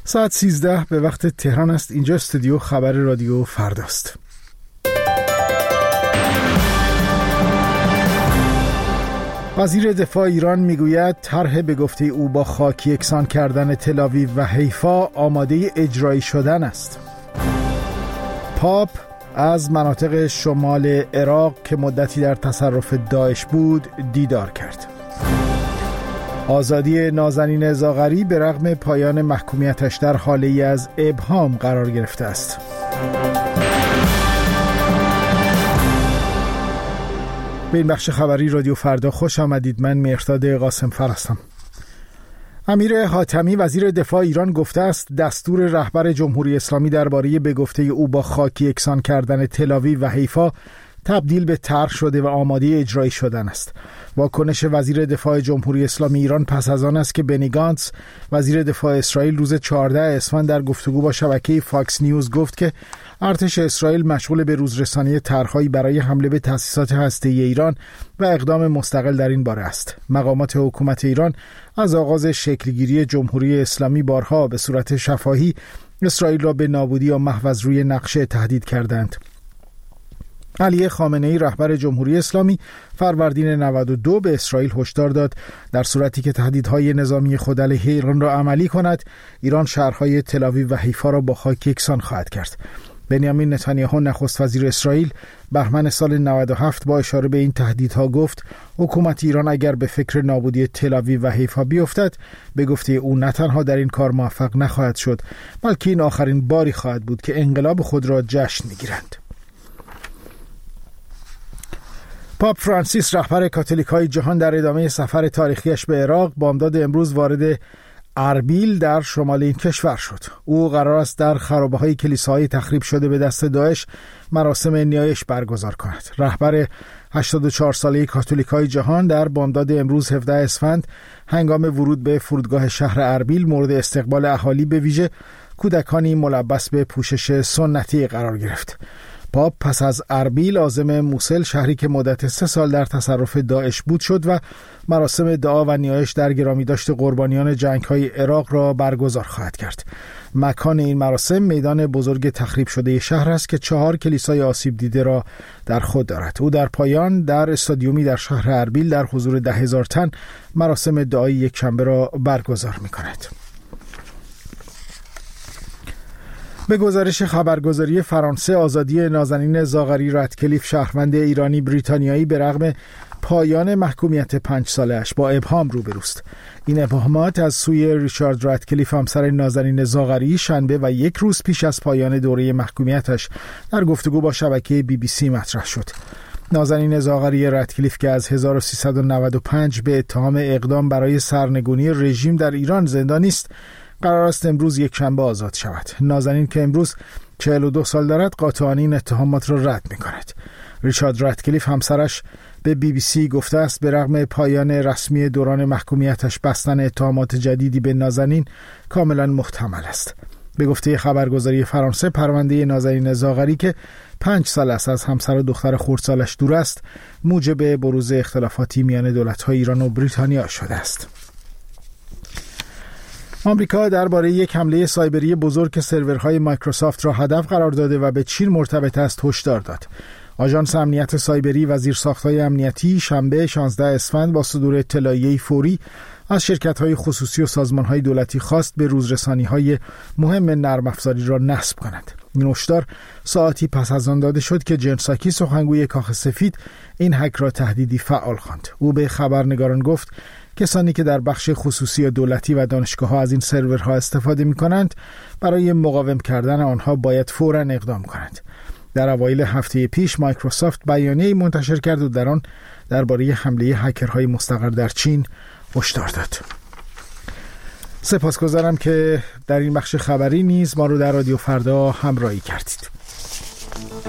ساعت 13 به وقت تهران است. اینجا استودیو خبر رادیو فرداست. وزیر دفاع ایران میگوید طرح به گفته او با خاک یکسان کردن تل‌آویو و حیفا آماده اجرایی شدن است. پاپ از مناطق شمال عراق که مدتی در تصرف داعش بود دیدار کرد. آزادی نازنین زاغری به رغم پایان محکومیتش در حاله‌ای از ابهام قرار گرفته است. به این بخش خبری رادیو فردا خوش آمدید. من مهرداد قاسم فر هستم. امیر حاتمی وزیر دفاع ایران گفته است دستور رهبر جمهوری اسلامی درباره به گفته او با خاک یکسان کردن تل‌آویو و حیفا تبدیل به طرح شده و آماده اجرایی شدن است. واکنش وزیر دفاع جمهوری اسلامی ایران پس از آن است که بنی گانتس وزیر دفاع اسرائیل روز 14 اسفند در گفتگو با شبکه فاکس نیوز گفت که ارتش اسرائیل مشغول به روزرسانی طرح‌هایی برای حمله به تأسیسات هسته‌ای ایران و اقدام مستقل در این باره است. مقامات حکومت ایران از آغاز شکلگیری جمهوری اسلامی بارها به صورت شفاهی اسرائیل را به نابودی یا محو از روی نقشه تهدید کردند. علی خامنه‌ای رهبر جمهوری اسلامی فروردین 92 به اسرائیل هشدار داد در صورتی که تهدیدهای نظامی خود علیه ایران را عملی کند، ایران شهرهای تل‌آویو و حیفا را با خاک یکسان خواهد کرد. بنیامین نتانیاهو نخست وزیر اسرائیل بهمن سال 97 با اشاره به این تهدیدها گفت حکومت ایران اگر به فکر نابودی تل‌آویو و حیفا بیفتد به گفته او نه تنها در این کار موفق نخواهد شد بلکه این آخرین باری خواهد بود که انقلاب خود را جشن می‌گیرند. پاپ فرانسیس رهبر کاتولیک‌های جهان در ادامه سفر تاریخیش به عراق بامداد امروز وارد اربیل در شمال این کشور شد. او قرار است در خرابه‌های کلیساهای تخریب شده به دست داعش مراسم نیایش برگزار کند. رهبر 84 ساله کاتولیک‌های جهان در بامداد امروز 17 اسفند هنگام ورود به فرودگاه شهر اربیل مورد استقبال اهالی به ویژه کودکانی ملبس به پوشش سنتی قرار گرفت. پاپ پس از اربیل عازم موصل شهری که مدت 3 سال در تصرف داعش بود شد و مراسم دعا و نیایش در گرامیداشت قربانیان جنگ‌های عراق را برگزار خواهد کرد. مکان این مراسم میدان بزرگ تخریب شده شهر است که 4 کلیسای آسیب دیده را در خود دارد. او در پایان در استادیومی در شهر اربیل در حضور 10,000 تن مراسم دعای یکشنبه را برگزار می‌کند. به گزارش خبرگزاری فرانسه آزادی نازنین زاغری رادکلیف شهروند ایرانی بریتانیایی به رغم پایان محکومیت 5 ساله‌اش با ابهام روبروست. این ابهامات از سوی ریچارد رادکلیف همسر نازنین زاغری شنبه و 1 روز پیش از پایان دوره محکومیتش در گفتگو با شبکه BBC مطرح شد. نازنین زاغری رادکلیف که از 1395 به اتهام اقدام برای سرنگونی رژیم در ایران زندانی است قرار است امروز یکشنبه آزاد شود. نازنین که امروز 42 سال دارد قاطعانه این اتهامات را رد می‌کند. ریچارد رادکلیف همسرش به BBC گفته است به رغم پایان رسمی دوران محکومیتش بستن اتهامات جدیدی به نازنین کاملا محتمل است. به گفته خبرگزاری فرانسه پرونده نازنین زاغری که 5 سال است از همسر و دختر خردسالش دور است موجب بروز اختلافاتی میان دولت‌های ایران و بریتانیا شده است. آمریکا درباره یک حمله سایبری بزرگ که سرورهای مایکروسافت را هدف قرار داده و به چین مرتبط است هشدار داد. آژانس امنیت سایبری و زیرساخت‌های امنیتی شنبه 16 اسفند با صدور اطلاعیه‌ای فوری از شرکت‌های خصوصی و سازمان‌های دولتی خواست به روزرسانی‌های مهم نرم افزاری را نصب کند. این هشدار ساعتی پس از آن داده شد که جن ساکی سخنگوی کاخ سفید این هک را تهدیدی فعال خواند. او به خبرنگاران گفت کسانی که در بخش خصوصی یا دولتی و دانشگاه‌ها از این سرورها استفاده می‌کنند برای مقاوم کردن آنها باید فوراً اقدام کنند. در اوایل هفته پیش مایکروسافت بیانیه‌ای منتشر کرد و در آن درباره حمله هکرهای مستقر در چین هشدار داد. سپاسگزارم که در این بخش خبری نیز ما رو در رادیو فردا همراهی کردید.